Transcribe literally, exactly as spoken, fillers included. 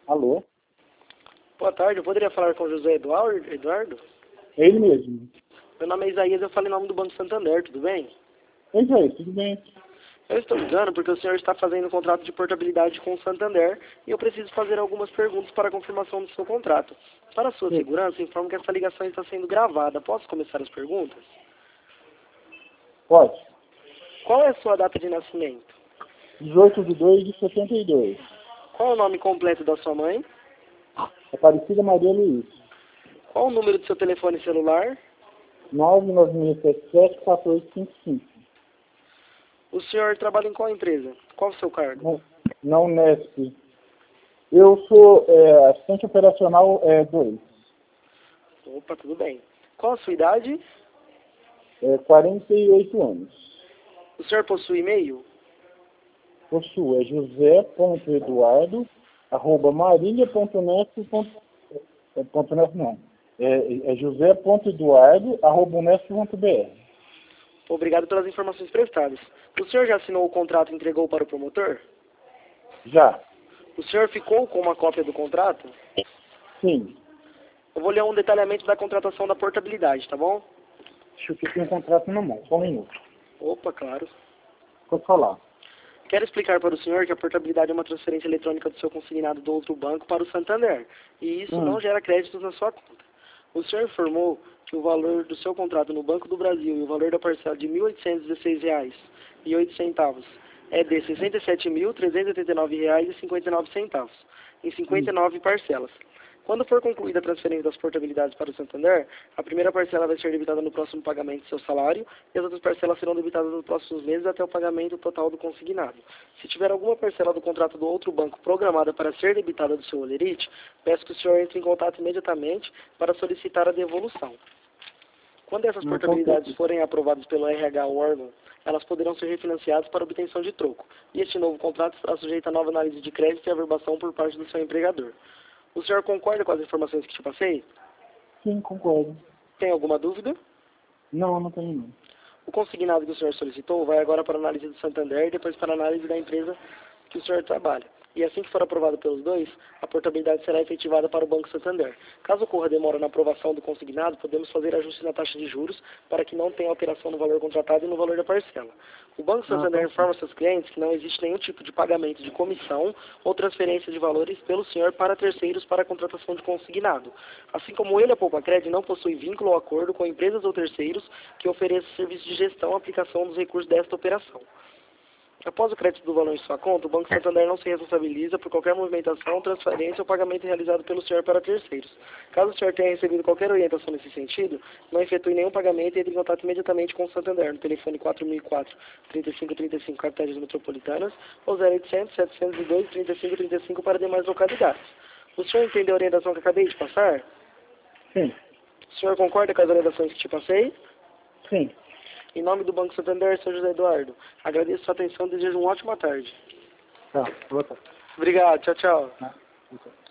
Alô? Boa tarde, eu poderia falar com o José Eduardo? Eduardo? É ele mesmo. Meu nome é Isaías, eu falo em nome do Banco Santander, tudo bem? Oi, Zé, tudo bem? Eu estou ligando porque o senhor está fazendo um contrato de portabilidade com o Santander e eu preciso fazer algumas perguntas para a confirmação do seu contrato. Para a sua Sim. segurança, informo que essa ligação está sendo gravada. Posso começar as perguntas? Pode. Qual é a sua data de nascimento? dezoito de dois de setenta e dois. Qual é o nome completo da sua mãe? Aparecida Maria Luiz. Qual o número do seu telefone celular? nove nove seis sete sete, um quatro cinco cinco. O senhor trabalha em qual empresa? Qual o seu cargo? Na, na Unesp. Eu sou é, assistente operacional dois. Opa, tudo bem. Qual a sua idade? É, quarenta e oito anos. O senhor possui e-mail? Possuo é josé.eduardo arroba marília.unesp. Ponto net não. É, é josé.eduardo arroba unesp.br. Obrigado pelas informações prestadas. O senhor já assinou o contrato e entregou para o promotor? Já. O senhor ficou com uma cópia do contrato? Sim. Eu vou ler um detalhamento da contratação da portabilidade, tá bom? Deixa eu ter um contrato na mão, só um minuto. Opa, claro. Vou falar. Quero explicar para o senhor que a portabilidade é uma transferência eletrônica do seu consignado do outro banco para o Santander, e isso Hum. não gera créditos na sua conta. O senhor informou que o valor do seu contrato no Banco do Brasil e o valor da parcela de mil oitocentos e dezesseis reais e oito centavos é de sessenta e sete mil trezentos e oitenta e nove reais e cinquenta e nove centavos, em cinquenta e nove parcelas. Quando for concluída a transferência das portabilidades para o Santander, a primeira parcela vai ser debitada no próximo pagamento do seu salário e as outras parcelas serão debitadas nos próximos meses até o pagamento total do consignado. Se tiver alguma parcela do contrato do outro banco programada para ser debitada do seu holerite, peço que o senhor entre em contato imediatamente para solicitar a devolução. Quando essas Não portabilidades forem aprovadas pelo R H ou órgão, elas poderão ser refinanciadas para obtenção de troco, e este novo contrato estará sujeito a nova análise de crédito e averbação por parte do seu empregador. O senhor concorda com as informações que te passei? Sim, concordo. Tem alguma dúvida? Não, não tenho não. O consignado que o senhor solicitou vai agora para a análise do Santander e depois para a análise da empresa que o senhor trabalha. E assim que for aprovado pelos dois, a portabilidade será efetivada para o Banco Santander. Caso ocorra demora na aprovação do consignado, podemos fazer ajuste na taxa de juros para que não tenha alteração no valor contratado e no valor da parcela. O Banco Santander Ah, tá. informa seus clientes que não existe nenhum tipo de pagamento de comissão ou transferência de valores pelo senhor para terceiros para a contratação de consignado. Assim como ele, a Poupacred, não possui vínculo ou acordo com empresas ou terceiros que ofereçam serviços de gestão e aplicação dos recursos desta operação. Após o crédito do valor em sua conta, o Banco Santander não se responsabiliza por qualquer movimentação, transferência ou pagamento realizado pelo senhor para terceiros. Caso o senhor tenha recebido qualquer orientação nesse sentido, não efetue nenhum pagamento e entre em contato imediatamente com o Santander no telefone quatro mil e quatro, trinta e cinco trinta e cinco capitais metropolitanas ou zero oitocentos, setecentos e dois, trinta e cinco trinta e cinco para demais localidades. O senhor entendeu a orientação que acabei de passar? Sim, O senhor concorda com as orientações que te passei? sim. Em nome do Banco Santander, senhor José Eduardo, agradeço sua atenção e desejo uma ótima tarde. Tá, boa tarde. Obrigado, tchau, tchau. Ah, boa tarde.